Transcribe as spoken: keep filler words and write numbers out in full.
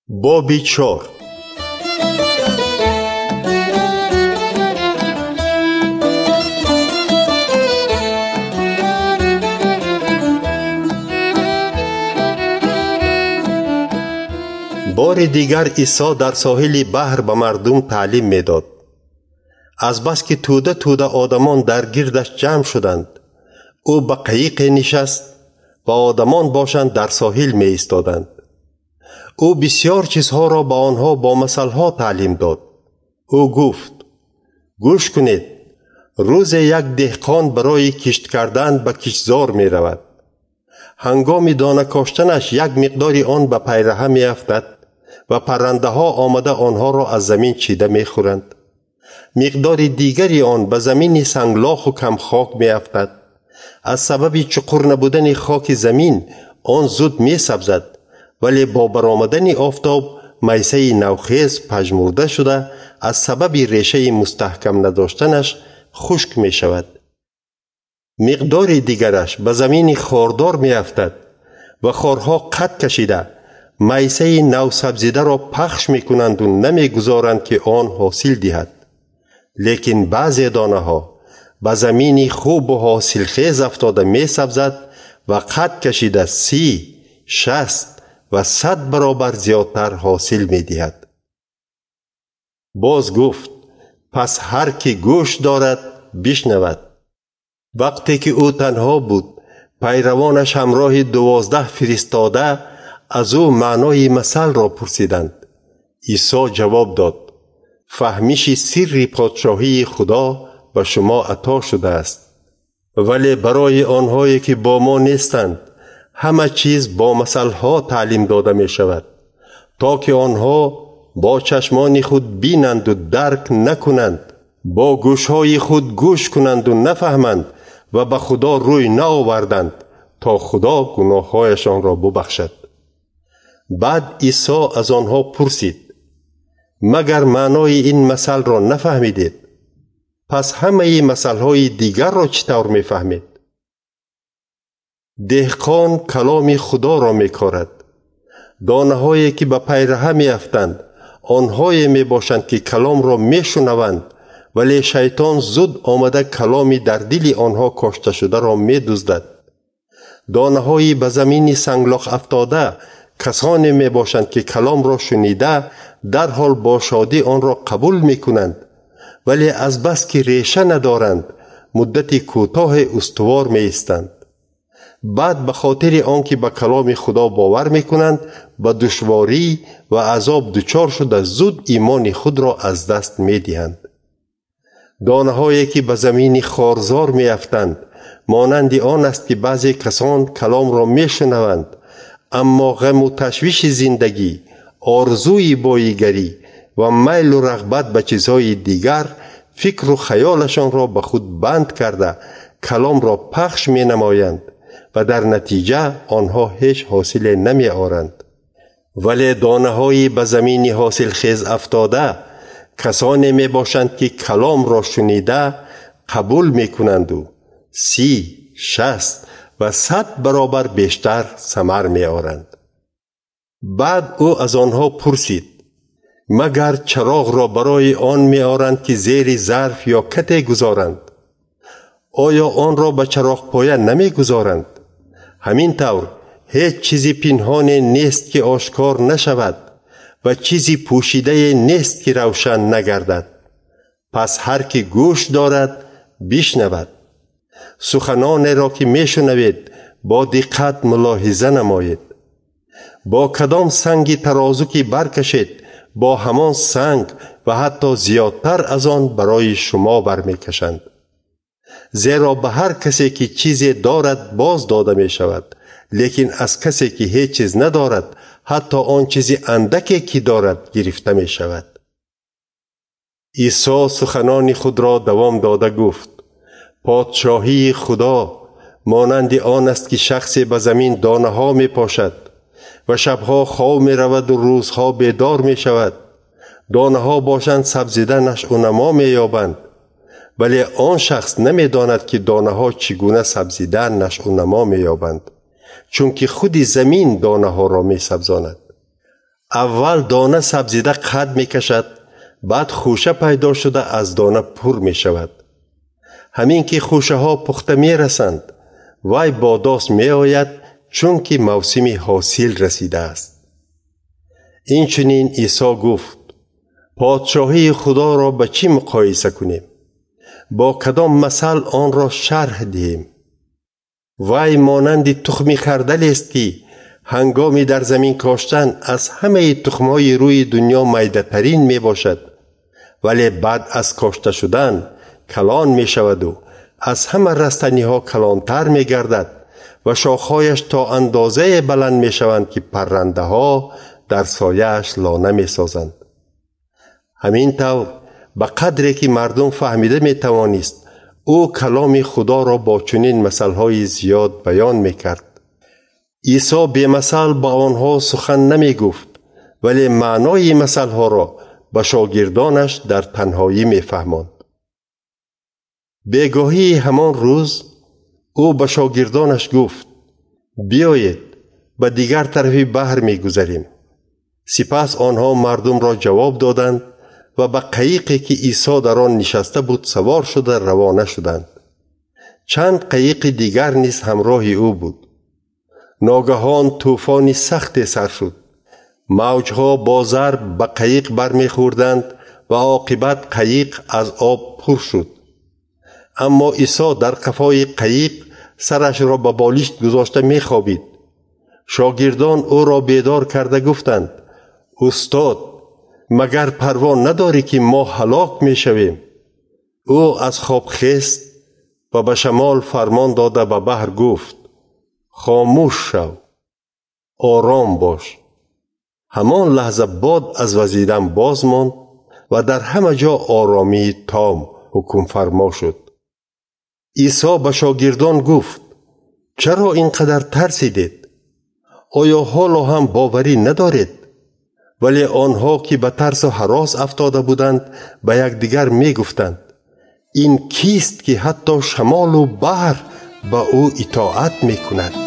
بابی چار. بار دیگر عیسی در ساحل بحر به مردم تعلیم میداد. از بس که توده توده آدمان در گردش جمع شدند، او به قایق نشست و آدمان باشند در ساحل می ایستادند. او بسیار چیزها را به آنها با مثالها تعلیم داد. او گفت: گوش کنید، روز یک دهقان برای کشت کردن به کشتزار می رود. هنگام دانه کاشتنش یک مقداری آن به پیرهن می افتد و پرنده ها آمده آنها را از زمین چیده می خورند. مقدار دیگری آن به زمین سنگلاخ و کم خاک می افتد. از سبب چقور نبودن خاک زمین آن زود می سبزد، ولی با برآمدن آفتاب میسه نوخیز پژمرده شده از سبب ریشه مستحکم نداشتنش خشک می شود. مقدار دیگرش به زمین خاردار می افتد و خارها قد کشیده میسه نو سبزیده را پخش می کنند و نمی گذارند که آن حاصل دهد. لیکن بعضی دانه ها به زمین خوب و حاصل خیز افتاده می سبزد و قد کشیده سی، شست و صد برابر زیادتر حاصل می دهد. باز گفت: پس هر که گوش دارد بشنود. وقتی که او تنها بود، پیروانش همراه دوازده فرستاده از او معنای مثل را پرسیدند. عیسی جواب داد: فهمیش سر پادشاهی خدا به شما عطا شده است، ولی برای آنهایی که با ما نیستند همه چیز با مثلها تعلیم داده می شود، تا که آنها با چشمان خود بینند و درک نکنند، با گوشهای خود گوش کنند و نفهمند و به خدا روی نآوردند تا خدا گناههایشان را ببخشد. بعد عیسی از آنها پرسید: مگر معنای این مثل را نفهمیدید؟ پس همه مثلهای دیگر را چطور میفهمید؟ دهقان کلام خدا را میکارد. دانه هایی که به پیرهن میافتند آنهایی می باشند که کلام را میشنوند، ولی شیطان زود آمده کلامی در دل آنها کاشته شده را میدزدد. دانه هایی به زمین سنگلاخ افتاده کسانی می باشند که کلام را شنیده در حال با شادی آن را قبول می کنند، ولی از بس که ریشه ندارند مدت کوتاه استوار می ایستند. بعد به خاطر آنکه به کلام خدا باور می کنند به دشواری و عذاب دچار شده زود ایمان خود را از دست می دهند. دانه هایی که به زمین خارزار می افتند مانند آن است که بعضی کسان کلام را می شنوند، اما غم و تشویش زندگی، آرزوی بایگری و میل و رغبت به چیزهای دیگر فکر و خیالشان را به خود بند کرده کلام را پخش می نمایند و در نتیجه آنها هیچ حاصل نمی آورند. ولی دانه های به زمین حاصل خیز افتاده کسانی می باشند که کلام را شنیده قبول می کنند و سی، شست و صد برابر بیشتر ثمر می آورند. بعد او از آنها پرسید: مگر چراغ را برای آن می آورند که زیر ظرف یا کته گذارند؟ آیا آن را به چراغ پایه نمی گذارند؟ همین طور هیچ چیزی پنهان نیست که آشکار نشود و چیزی پوشیده نیست که روشن نگردد. پس هر که گوش دارد بشنود. سخنان را که می شنوید با دقت ملاحظه نمایید. با کدام سنگ ترازو که برکشید با همان سنگ و حتی زیادتر از آن برای شما برمی کشند. زیرا به هر کسی که چیزی دارد باز داده می شود، لیکن از کسی که هیچ چیز ندارد حتی آن چیزی اندکی که دارد گرفته می شود. عیسی سخنان خود را دوام داده گفت: پادشاهی خدا مانند آن است که شخصی به زمین دانه ها می پاشد و شبها خواب می رود و روزها بیدار می شود. دانه ها باشند سبزیده نشء و نما می یابند، ولی آن شخص نمی داند که دانه ها چگونه سبزیده نشء و نما می یابند، چون که خود زمین دانه ها را می سبزاند. اول دانه سبزیده قد می کشد، بعد خوشه پیدا شده از دانه پر می شود. همین که خوشه ها پخته می رسند، وی با داست می آید چون که موسم حاصل رسیده است. این چنین عیسی گفت: پادشاهی خدا را به چی مقایسه کنیم؟ با کدام مثل آن را شرح دهیم؟ وی مانند تخم خردل است که هنگامی در زمین کاشتن از همه تخم‌های روی دنیا میده ترین می باشد، ولی بعد از کاشته شدن کلان می شود و از همه رستنی ها کلانتر می گردد و شاخهایش تا اندازه بلند می شوند که پرنده ها در سایه‌اش لانه می سازند. همین طور به قدری که مردم فهمیده می توانست او کلام خدا را با چنین مثالهای زیاد بیان می کرد. عیسی به مثال با آنها سخن نمی گفت، ولی معنای مثالها را به شاگردانش در تنهایی می فهماند. بگاهی همان روز او به شاگردانش گفت: بیایید به دیگر طرف بحر می گذریم. سپس آنها مردم را جواب دادند و به قایقی که عیسی در آن نشسته بود سوار شده روانه شدند. چند قایق دیگر نیز همراه او بود. ناگهان طوفانی سخت سر شد. موجها با ضرب به قایق برمی خوردند و عاقبت قایق از آب پر شد. اما عیسی در قفای قایق سرش را به بالشت گذاشته می خوابید. شاگردان او را بیدار کرده گفتند: استاد، مگر پروا نداری که ما هلاک می شویم؟ او از خواب خیست و به شمال فرمان داده به بحر گفت: خاموش شو، آرام باش. همان لحظه باد از وزیدن باز ماند و در همه جا آرامی تام حکم فرما شد. عیسی به شاگردان گفت: چرا اینقدر ترسیدید؟ آیا حالا هم باوری ندارید؟ ولی آنها که به ترس و هراس افتاده بودند به یکدیگر می گفتند: این کیست که حتی شمال و بحر به او اطاعت می کند؟